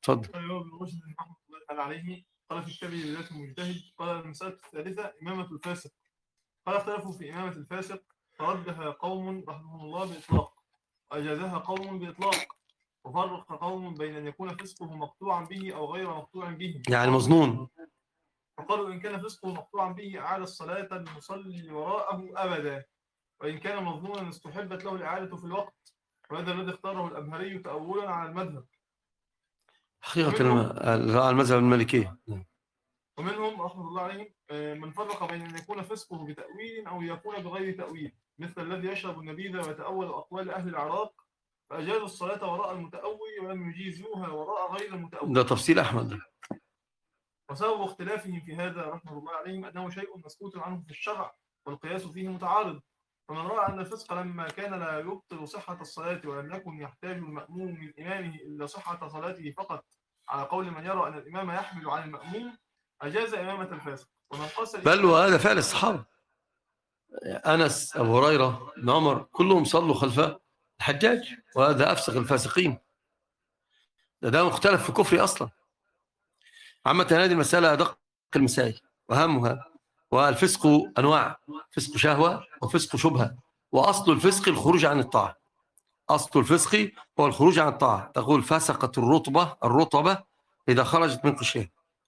اتفضل. أيوه بن رشد رحمة الله تعالى عليه قال في كتابه بداية المجتهد، قال المسألة الثالثة إمامة الفاسق. قال اختلفوا في إمامة الفاسق، فردها قوم رحمهم الله بإطلاق، وأجازها قوم بإطلاق، وفرق قوم بين أن يكون فسقه مقطوعا به أو غير مقطوع به، يعني مظنون. فقالوا إن كان فسقه مقطوعا به أعاد الصلاة المصلي وراءه أبدا، وإن كان مظنونا استحبت له الإعادة في الوقت، وهذا الذي اختاره الأبهري تأولا على المذهب. حقيقة المذهب المالكي. ومنهم رحمة الله عليهم من فرق بين أن يكون فسقه بتأويل أو يكون بغير تأويل، مثل الذي يشرب النبيذ ويتأول أقوال أهل العراق فأجازوا الصلاة وراء المتأول ولم يجيزوها وراء غير المتأول. ده تفصيل أحمد. وسبب اختلافهم في هذا رحمه الله عليهم أنه شيء مسكوت عنه في الشرع والقياس فيه متعارض، فمن رأى أن الفسق لما كان لا يبطل صحة الصلاة ولم يكن يحتاج المأموم من إمامه إلا صحة صلاته فقط، على قول من يرى أن الإمام يحمل عن المأموم، أجاز إمامة الفاسق. ومن قاس بل وهذا فعل الصحابة، أنس، أبو هريرة، ابن عمر، كلهم صلوا خلف الحجاج، وهذا أفسق الفاسقين. ده مختلف في كفري أصلا. عامة هذه المسألة أدق المسائل وأهمها. والفسق أنواع: فسق شهوة وفسق شبهة. وأصل الفسق الخروج عن الطاعة. أصل الفسق هو الخروج عن الطاعة. تقول فسقت الرطبة إذا خرجت من قشرها.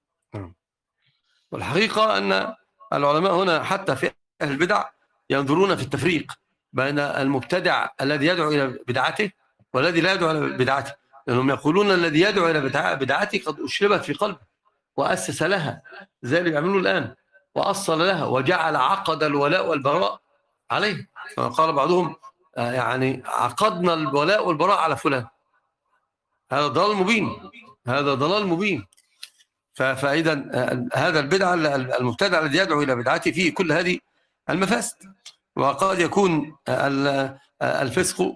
والحقيقة أن العلماء هنا حتى في أهل البدع ينظرون في التفريق بين المبتدع الذي يدعو إلى بدعته والذي لا يدعو إلى بدعته، لأنهم يقولون الذي يدعو إلى بدعته قد أشربت في قلبه وأسس لها، زي اللي بيعملوه الآن، وأصل لها وجعل عقد الولاء والبراء عليه. قال بعضهم يعني عقدنا الولاء والبراء على فلان. هذا ضلال مبين، هذا ضلال مبين. فإذا هذا البدعة المبتدع الذي يدعو إلى بدعته فيه كل هذه المفاسد. وقد يكون الفسق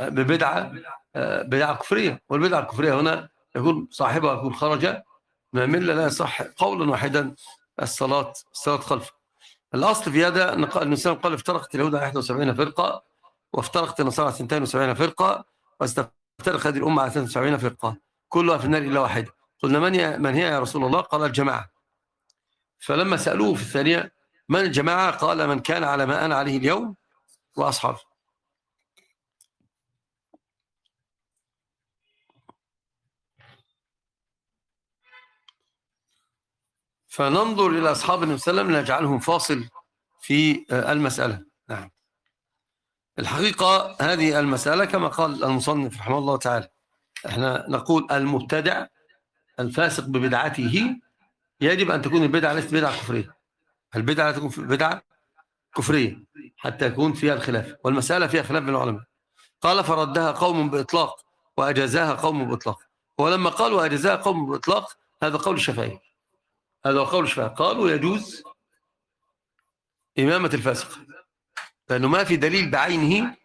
بدعة كفرية، والبدعة الكفرية هنا يكون صاحبها يكون خرج من الملة، لا يصح قولا واحدا الصلاة خلفه. الأصل في هذا أن الإنسان قال افترقت اليهود 71 فرقة، وافترقت النصارى 72 فرقة، واستفترق هذه الأمة على 72 فرقة، كلها في النار إلا واحدة. قلنا من هي يا رسول الله؟ قال الجماعة. فلما سألوه في الثانية من الجماعة؟ قال من كان على ما أنا عليه اليوم وأصحابه. فننظر إلى أصحاب النبي صلى الله عليه وسلم نجعلهم فاصل في المسألة. نعم. الحقيقة هذه المسألة كما قال المصنف رحمه الله تعالى، احنا نقول المبتدع الفاسق ببدعته يجب أن تكون البدعة ليست بدعة كفرية. البدعة تكون بدعة كفرية حتى يكون فيها الخلاف، والمسألة فيها خلاف بين العلماء. قال فردها قوم بإطلاق وأجازاها قوم بإطلاق. ولما قالوا أجازاها قوم بإطلاق هذا قول الشافعي، هذا قول الشافعي، قالوا يجوز إمامة الفاسق لأنه ما في دليل بعينه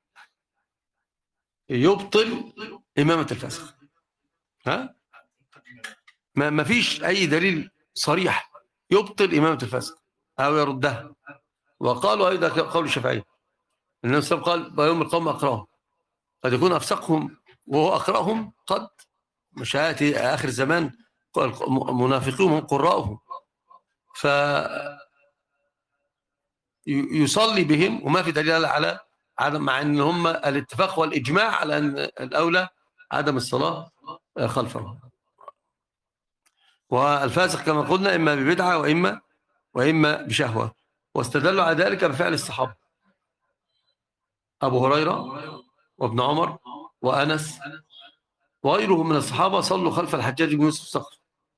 يبطل إمامة الفاسق. ها؟ ما فيش أي دليل صريح يبطل إمامة الفاسق أو يردها. وقالوا أيضا قول الشافعي، النبي صلى الله عليه وسلم قال يوم القوم أقرأهم، قد يكون أفسقهم وهو أقرأهم، قد مش هاتي آخر الزمان منافقون هم قراءهم، فيصلي بهم وما في دليل على عدم، مع أن هم الاتفاق والإجماع على أن الأولى عدم الصلاة خلفهم. والفاسق كما قلنا إما ببدعة وإما بشهوة، واستدلوا على ذلك بفعل الصحابة أبو هريرة وابن عمر وأنس وغيرهم من الصحابة صلوا خلف الحجاج بن يوسف الصقر.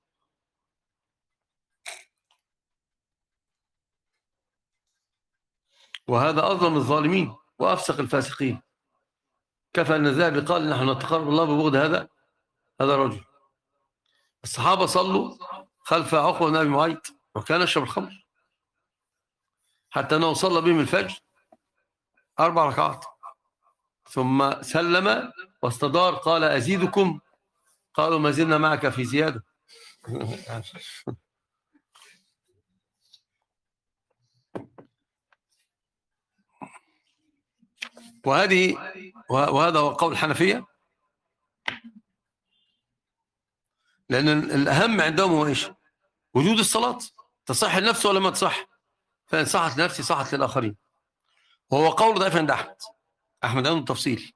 وهذا أظلم الظالمين وأفسق الفاسقين. كفى أن الذهبي قال نحن نتقرب الله ببغض هذا الرجل. الصحابة صلوا خلف عقبة بن أبي معيط وكان يشرب الخمر، حتى أنه صلى بهم الفجر 4 ركعات ثم سلم واستدار قال أزيدكم؟ قالوا ما زلنا معك في زيادة. وهذا هو قول الحنفية. لأن الأهم عندهم هو إيش؟ وجود الصلاة، تصح لنفسه ولا ما تصح؟ فإن صحت لنفسي صحت للآخرين. وهو قول ضعيف عند أحمد عنده تفصيل.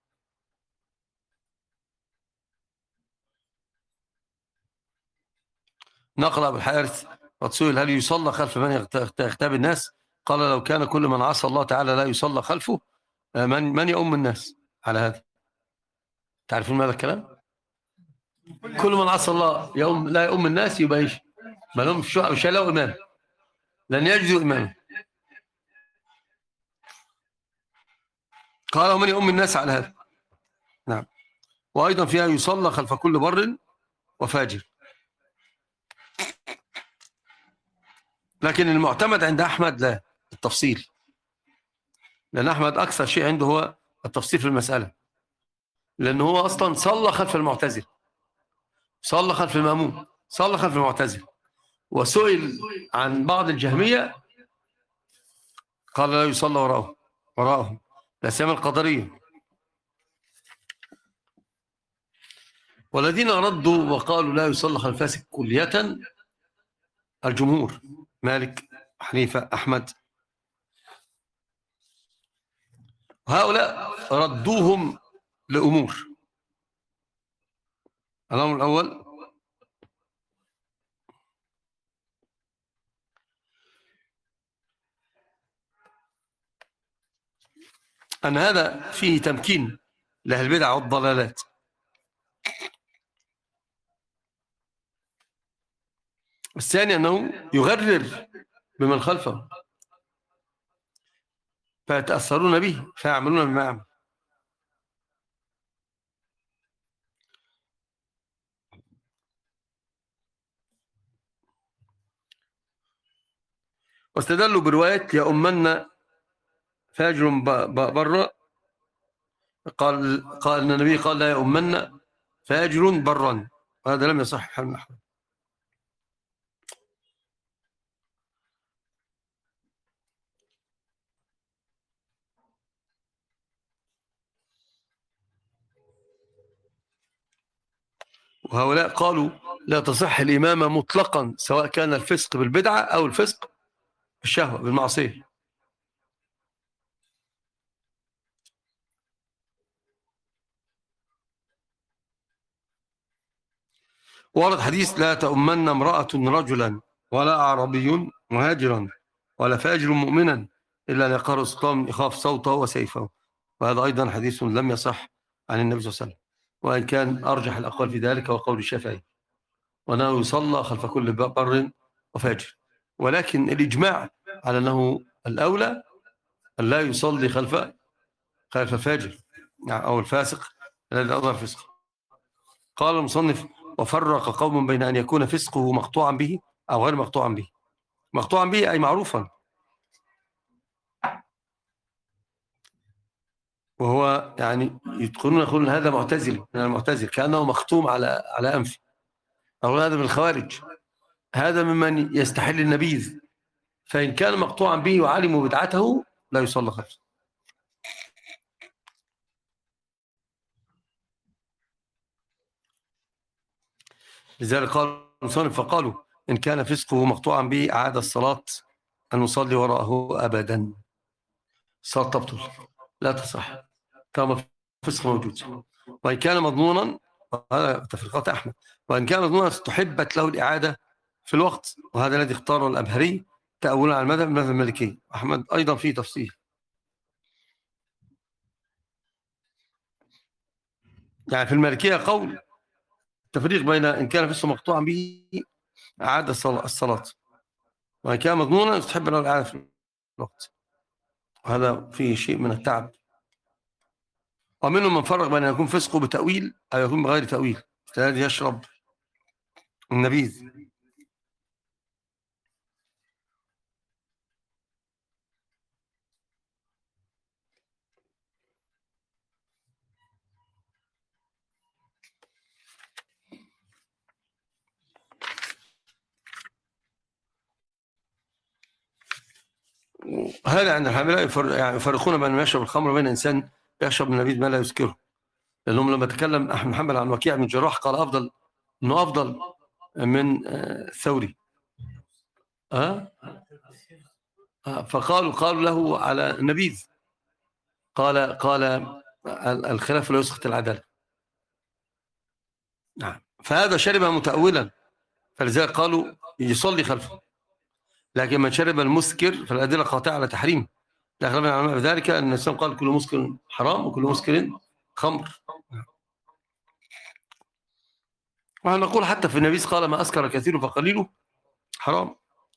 نقل أبو الحارث وتسئل هل يصلى خلف من يغتاب الناس؟ قال لو كان كل من عصى الله تعالى لا يصلى خلفه من يؤم الناس على هذا؟ تعرفون ماذا الكلام؟ كل من عصى الله لا يؤم الناس يبقى ايش؟ ما لهم مش له إمام، لن يجدوا إماما. قال ومن يؤم الناس على هذا؟ نعم. وأيضا فيها يصلى خلف كل بر وفاجر. لكن المعتمد عند أحمد لا التفصيل، لأن أحمد أكثر شيء عنده هو التفصيل في المسألة، لأنه هو أصلا صلى خلف المعتزل، صلى خلف المأمون، صلى خلف المعتزل، وسئل عن بعض الجهمية قال لا يصلى وراءهم لا سيما القدرية. والذين ردوا وقالوا لا يصلى خلف الفاسق كلية الجمهور مالك حنيفة أحمد، وهؤلاء ردوهم لأمور. الأمر الأول أن هذا فيه تمكين لأهل البدع والضلالات. الثاني أنه يغرر بمن خلفه فيتأثرون به فيعملون بما يعمل. واستدلوا برواية يا أمنا فاجر برا، قال أن النبي قال لا يا أمنا فاجر برا، وهذا لم يصح حال أحمد. وهؤلاء قالوا لا تصح الإمامة مطلقا سواء كان الفسق بالبدعة أو الفسق بالشهوة بالمعصية. ورد حديث لا تؤمن امرأة رجلا ولا أعربي مهاجرا ولا فاجر مؤمنا إلا أن يقهر السلطان يخاف صوته وسيفه، وهذا أيضا حديث لم يصح عن النبي صلى الله عليه وسلم، وإن كان أرجح الأقوال في ذلك وقول الشافعي، وأنه يصلى خلف كل بر وفاجر. ولكن الإجماع على أنه الأولى أن لا يصلي خلف الفاجر أو الفاسق الذي أظهر فسقه. قال المصنف وفرق قوم بين أن يكون فسقه مقطوعا به أو غير مقطوعا به. مقطوعا به أي معروفا، وهو يعني يقولون هذا معتزل من المعتزل كأنه مختوم على أنفه، أو هذا من الخوارج، هذا ممن يستحل النبيذ، فإن كان مقطوعا به وعلموا بدعته لا يصلى خلفه. لذلك قال المصنف فقالوا إن كان فسقه مقطوعا به أعاد الصلاة أن نصلي وراءه أبدا. الصلاة تبطل لا تصح كما فسق موجود. وإن كان مضمونا، هذا تفريقات أحمد، وإن كان مضمونا استحبت له الإعادة في الوقت، وهذا الذي اختاره الأبهري تأولا على المذهب المالكي. أحمد أيضا فيه تفصيل، يعني في المالكية قول تفريق بين إن كان فسق مقطوعا به أعاد الصلاة، وإن كان مضمونا يستحب له الإعادة في الوقت، وهذا فيه شيء من التعب. ومنهم من فرق بين أن يكون فسقه بتأويل أو يكون بغير تأويل، الذي يشرب النبيذ. هذا عند الحنابلة يفرقون بين يشرب الخمر وبين إنسان يشرب النبيذ ما لا يسكره، لأنهم لما تكلم أحمد محمد عن وكيع بن جراح قال أفضل انه افضل من الثوري. قالوا له على النبيذ. قال الخلاف لا يسقط العدالة. نعم. فهذا شرب متأولا، فلذلك قالوا يصلي خلفه. لكن من شرب المسكر فالأدلة قاطعة على تحريمه. لا خلاف بين العلماء بذلك، أن الإسلام قال كل مسكر حرام وكل مسكر خمر. ونقول حتى في النبي قال ما أسكر كثير فقليله حرام.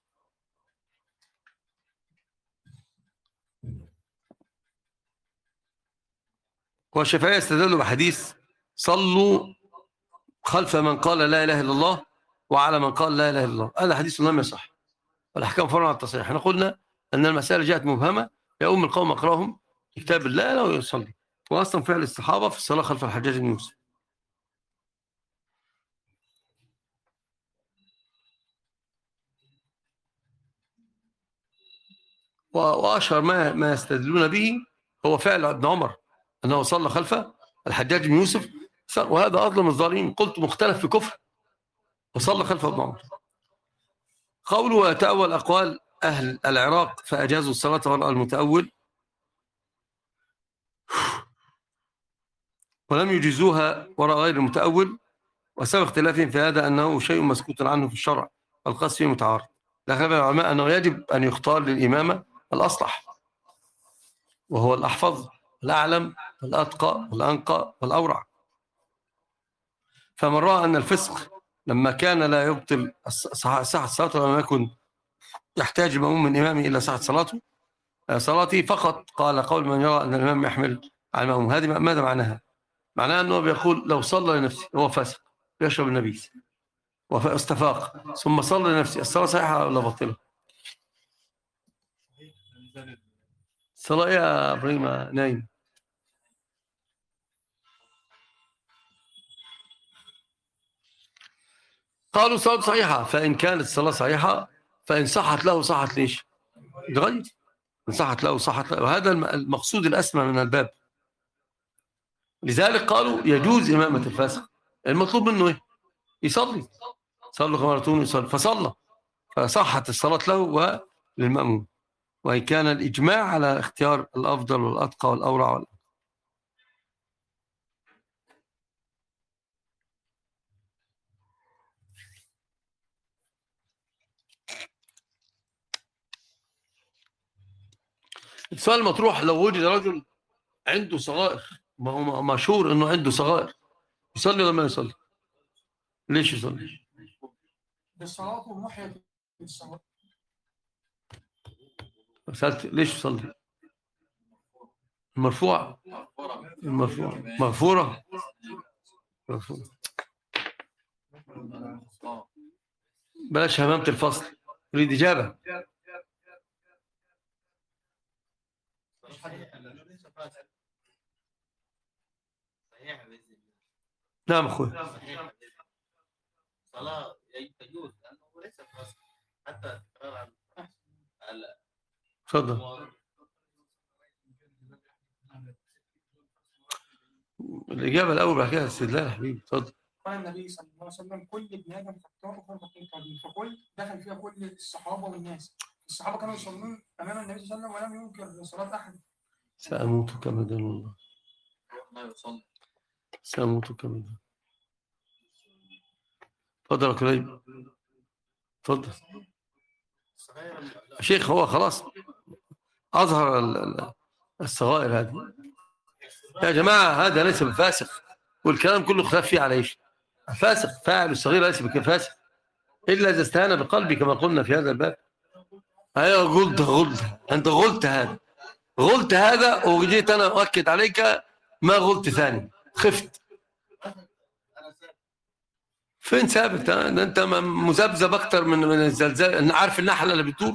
والشافعية استدلوا بحديث صلوا خلف من قال لا إله إلا الله وعلى من قال لا إله إلا الله. هذا حديث لم يصح، والأحكام فرع عن التصحيح. احنا قلنا أن المسألة جاءت مبهمة، يؤم القوم أقراهم كتاب الله لا يصلي. وأصلا فعل الصحابة في الصلاة خلف الحجاج بن يوسف. وأشهر ما يستدلون به هو فعل ابن عمر، أنه صلى خلف الحجاج بن يوسف، وهذا أظلم الظالمين. قلت مختلف في كفر، وصلى خلف ابن عمر. قوله ويتأول أقوال أهل العراق فأجازوا الصلاة وراء المتأول ولم يجيزوها وراء غير المتأول، وسبب اختلافهم في هذا أنه شيء مسكوت عنه في الشرع والقص فيه متعارض. لكن العلماء أنه يجب أن يختار للإمامة الأصلح، وهو الأحفظ الأعلم الأتقى الأنقى والأورع. فمن رأى أن الفسق لما كان لا يبطل صحة صلاته ولم يكن يحتاج مأموم من إمامه إلا صحة صلاته فقط، قال قول من يرى أن الإمام يحمل على المأموم. هذه ماذا معناها؟ معناها أنه بيقول لو صلى لنفسه هو فاسق يشرب النبيذ واستفاق ثم صلى لنفسه، الصلاة صحيحة ولا باطلة؟ الصلاة يا إبراهيم نايم. قالوا الصلاة صحيحة، فإن كانت الصلاة صحيحة فإن صحت له صحت ليش؟ لغير إن صحت له صحت له، وهذا المقصود الأسمى من الباب. لذلك قالوا يجوز إمامة الفاسق، المطلوب منه إيه؟ يصلي. صلوا كما رأيتموني يصلي، فصلى فصحت الصلاة له وللمأموم. وإن كان الإجماع على اختيار الأفضل والأتقى والأورع السؤال المطروح لو وجد رجل عنده صغائر، ما هو مشهور انه عنده صغائر، يصلي ولا ما يصلي؟ ليش يصلي؟ بالصلاة ومحية الصلاة. سألت ليش يصلي؟ المرفوع مغفورة. بلاش همامة الفصل، يريد إجابة. نعم أخوي. صلاة يجوز لأنه ليس فاسق حتى تفضل. الإجابة الأول بعد كده استدلال يا حبيبي. تفضل. قال النبي صلى الله عليه وسلم كل ابن آدم خطاء وخير التوابين، فكل دخل فيها كل الصحابة والناس. الصحابة كانوا يصلون أمام النبي صلى الله عليه وسلم ولم ينكر صلاة أحد. سأموت كما دان الله. سأموت كما دان. تفضل يا كريم. تفضل. شيخ هو خلاص أظهر الصغائر هذه. يا جماعة هذا ليس بفاسق، والكلام كله خلاف فيه على إيش؟ فاسق فاعل الصغير ليس بفاسق إلا إذا استهان بقلبي كما قلنا في هذا الباب. أيوة غلط أنت غلط هذا وجيت أنا أؤكد عليك ما غلط ثاني، خفت. فين ثابت؟ أنت مذبذب أكتر من الزلزال. عارف النحلة اللي بتدور؟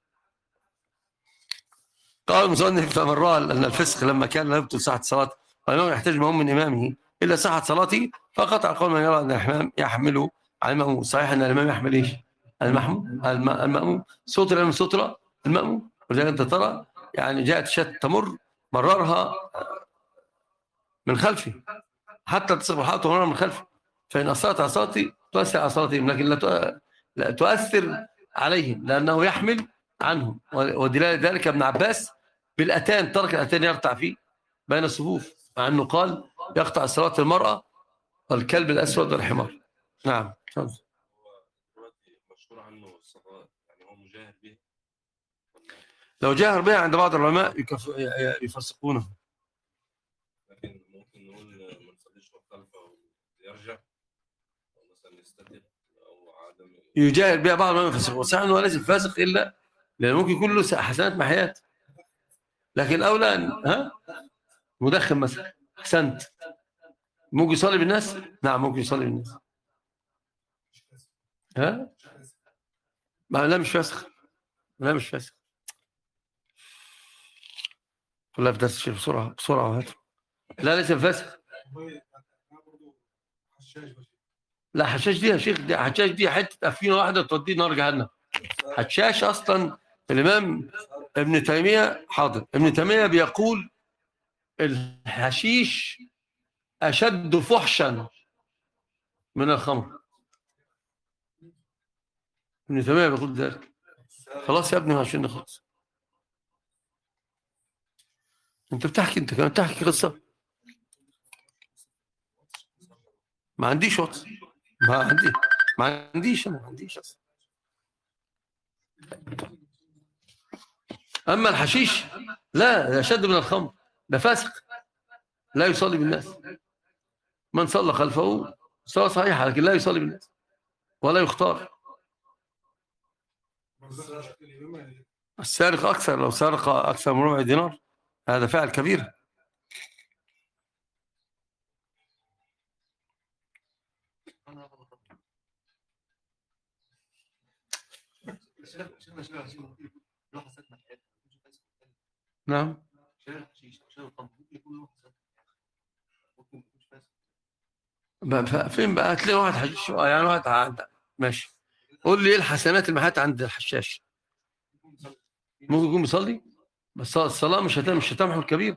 قال المصنف فمن رأى أن الفسق لما كان لا يبطل صحة الصلاة والإمام يحتاج مهم من إمامه إلا صحة صلاته فقط، على قول من يرى أن الإمام يحمله على المأموم. صحيح أن الإمام يحمل إيش؟ المأموم. صوت الإمام صوت المأموم. ولذلك أنت ترى يعني جاءت شاة تمر مررها من خلفه حتى تصف الحائط ومررها من خلفه، فإن أثرت على صلاتي تؤثر على صلاتهم، لكن لا تؤثر عليهم، لأنه يحمل عنهم. ودلالة ذلك ابن عباس بالأتان، ترك الأتان يقطع فيه بين الصفوف، مع أنه قال يقطع صلاة المرأة والكلب الأسود والحمار. نعم. هو دلوقتي مشهور عنه الصلاة، يعني هو مجاهر به لو جاهر بها عند بعض العلماء يفسقونه. لكن ممكن نقول ما نصليش خلفه ويرجع، أو مثلا يستتر أو عدم يجاهر بها بعض العلماء يفسقونه، وصحيح أنه ليس فاسق إلا لأنه ممكن يكون له حسنات محيات، لكن أولى أن مدخن مثلا. أحسنت. ممكن يصلي بالناس؟ نعم ممكن يصلي بالناس. ها؟ لا مش فاسق، لا مش فاسق. كلها في درس الشيخ بسرعة بسرعة وهاتوا. لا ليس فاسق. لا حشاش دي يا شيخ، دي حشاش دي حتة أفينة واحدة توديه نار جهنم. حشاش أصلا الإمام ابن تيمية، حاضر، ابن تيمية بيقول الحشيش أشد فحشا من الخمر. ابن تيمية بيقول ذلك. خلاص يا ابني عشان نخلص. انت كمان بتحكي قصة. ما عنديش واتس، ما عنديش أصلا. أما الحشيش لا أشد من الخمر، ده فاسق لا يصلي بالناس. من صلى خلفه صلاة صحيحة، لكن لا يصلي بالناس ولا يختار. السارق أكثر، لو سرق أكثر من ربع دينار هذا فعل كبير. نعم. فين بقى هتلاقي واحد حشيش يعني واحد ماشي. قول لي ايه الحسنات المحات عند الحشاش؟ ممكن يكون بيصلي بس الصلاة مش هتمحو الكبير.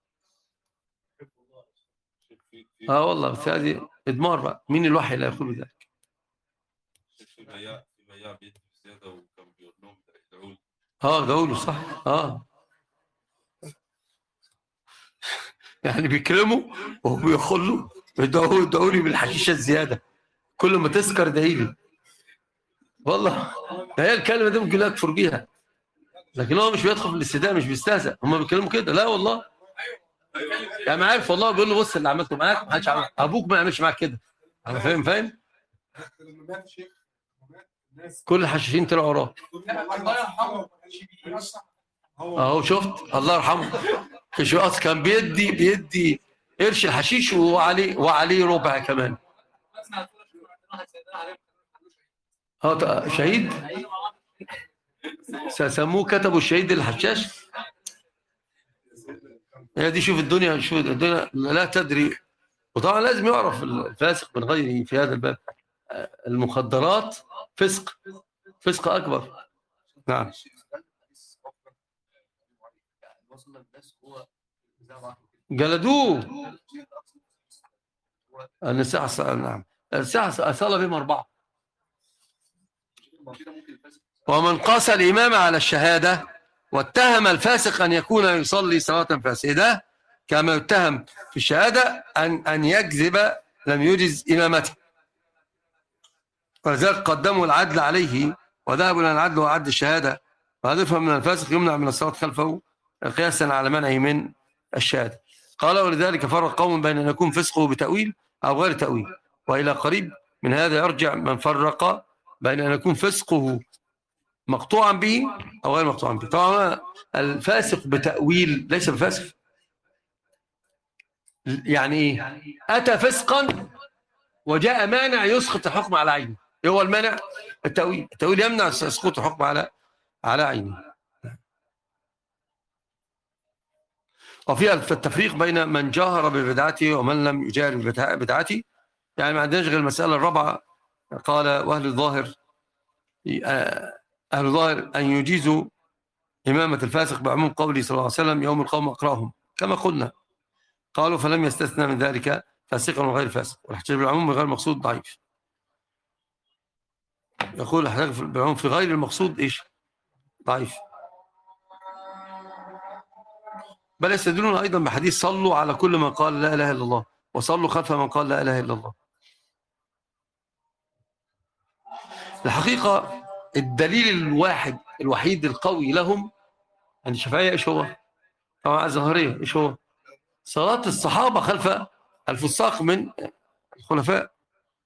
والله بس هذه ادمار بقى. مين الوحي اللي يقول ذلك؟ في بياع بيت زيادة وكان بيقول لهم ادعوا قولوا صح. يعني بيكرموا وبيخلوا ادعوا لي بالحشيشه الزياده، كل ما تسكر ادعي لي. والله هي الكلمه دي ممكن يكفر بيها، لكن هو مش بيدخل في الاستهزاء، مش بيستهزأ. هم بيتكلموا كده. لا والله يعني ما عارف والله. بيقول له بص اللي عملته معاك ما حدش عمل، ابوك ما يعملش معاك كده. انا فاهم. كل الحشاشين طلعوا وراه. اهو شفت، الله يرحمه. شو كان بيدي قرش الحشيش وعليه ربع كمان. شهيد سموه، كتبوا الشهيد الحشاش. هي دي. شوف الدنيا لا تدري. وطبعا لازم يعرف الفاسق من غيره في هذا الباب. المخدرات فسق أكبر. نعم. جلدوه. النساء نعم، النساء أصال بهم 4. ومن قاس الإمام على الشهادة واتهم الفاسق أن يكون يصلي صلاة فاسدة كما يتهم في الشهادة أن يكذب لم يجز إمامته، ولذلك قدموا العدل عليه وذهبوا إلى العدل وعد الشهادة، وهذا يفهم من الفاسق يمنع من الصلاة خلفه قياسا على منعه من الشهادة. قال ولذلك فرق قوم بين أن يكون فسقه بتأويل أو غير تأويل، وإلى قريب من هذا يرجع من فرق بين أن يكون فسقه مقطوعا به أو غير مقطوعا به. طبعا الفاسق بتأويل ليس بفاسق. يعني إيه؟ أتى فسقا وجاء مانع يسقط الحكم على عينه. إيه هو المانع؟ التأويل يمنع سقوط الحكم على عينه. وفيها التفريق بين من جاهر ببدعته ومن لم يجاهر ببدعته. يعني ما عندناش غير المسألة الرابعة. قال أهل الظاهر أن يجيزوا إمامة الفاسق بعموم قوله صلى الله عليه وسلم يوم القوم أقراهم كما قلنا. قالوا فلم يستثنى من ذلك فاسقا وغير فاسق، والاحتجاج بالعموم بغير المقصود ضعيف. يقول الاحتجاج بالعموم في غير المقصود ايش؟ ضعيف. بل يستدلون ايضا بحديث صلوا على كل من قال لا اله الا الله وصلوا خلف من قال لا اله الا الله. الحقيقة الدليل الوحيد القوي لهم عند الشافعية ايش هو؟ طبعا الظاهرية ايش هو؟ صلاة الصحابة خلف الفساق من الخلفاء.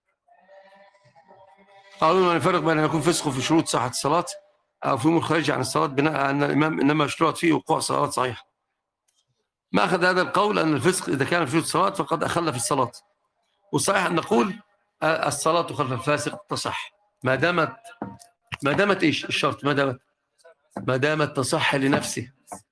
قالوا أن يفرق بين أن يكون فسق في شروط صحة الصلاة أو في أمور خارجة عن الصلاة بناء على أن الإمام إنما يشترط فيه وقوع صلاة صحيحة. ما أخذ هذا القول أن الفسق إذا كان في شروط الصلاة فقد أخل في الصلاة، والصحيح أن نقول الصلاة خلف الفاسق تصح ما دامت إيش الشرط؟ ما دامت تصح لنفسه.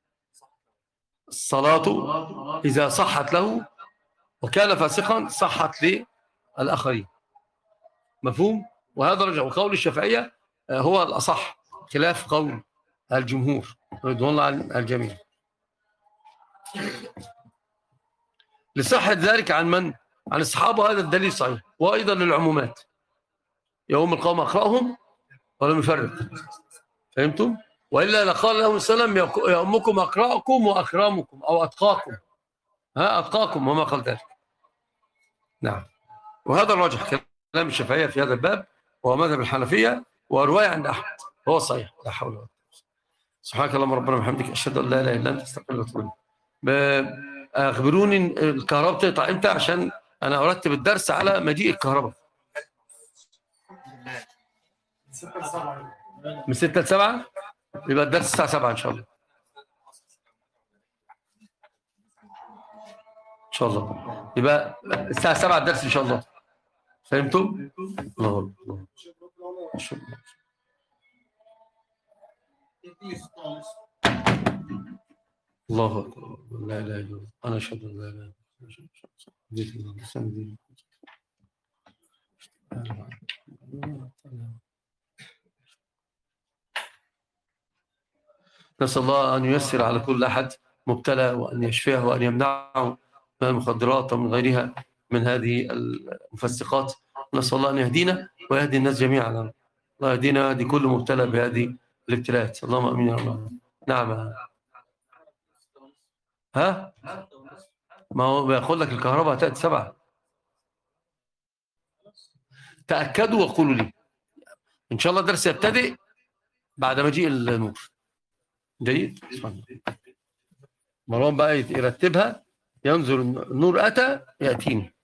الصلاة إذا صحت له وكان فاسقا صحت للآخرين. مفهوم؟ وهذا رجع وقول الشافعية هو الأصح خلاف قول الجمهور رضوان الله عن الجميع. لصحة ذلك عن من؟ عن الصحابة، هذا الدليل صحيح. وأيضا للعمومات يوم القوم أقرأهم ولم يفرق. فهمتم؟ وإلا لقال لهم السلام يومكم أقرأكم وأكرمكم أو أتقاكم. أتقاكم وما قال ذلك. نعم. وهذا الراجح كلام الشافعية في هذا الباب وهو مذهب الحنفية ورواية عند أحمد هو صحيح. لا حول ولا قوة. سبحانك اللهم ربنا وبحمدك أشهد أن لا إله إلا أنت أستغفرك وأتوب إليك. أخبروني الكهرباء تقطع إمتى عشان أنا أرتب الدرس على مجيء الكهرباء. من 6 ل 7 يبقى الدرس الساعة 7 إن شاء الله. إن شاء الله يبقى الساعة 7 الدرس إن شاء الله. فهمتم؟ الله الله. الله أكبر. لا إله إلا الله. أنا أشهد أن لا إله إلا الله. نسأل الله أن ييسر على كل أحد مبتلى وأن يشفيه وأن يمنعه من المخدرات ومن غيرها من هذه المفسقات. نسأل الله أن يهدينا ويهدي الناس جميعا. الله يهدينا ويهدي كل مبتلى بهذه الابتلاءات. اللهم أمين يا رب. نعم. ها؟ ما هو بيقول لك الكهرباء هتأتي 7. تأكدوا وقولوا لي إن شاء الله الدرس يبتدئ بعد مجيء النور. جيد. مروان بقى يرتبها، ينظر النور أتى يأتيني.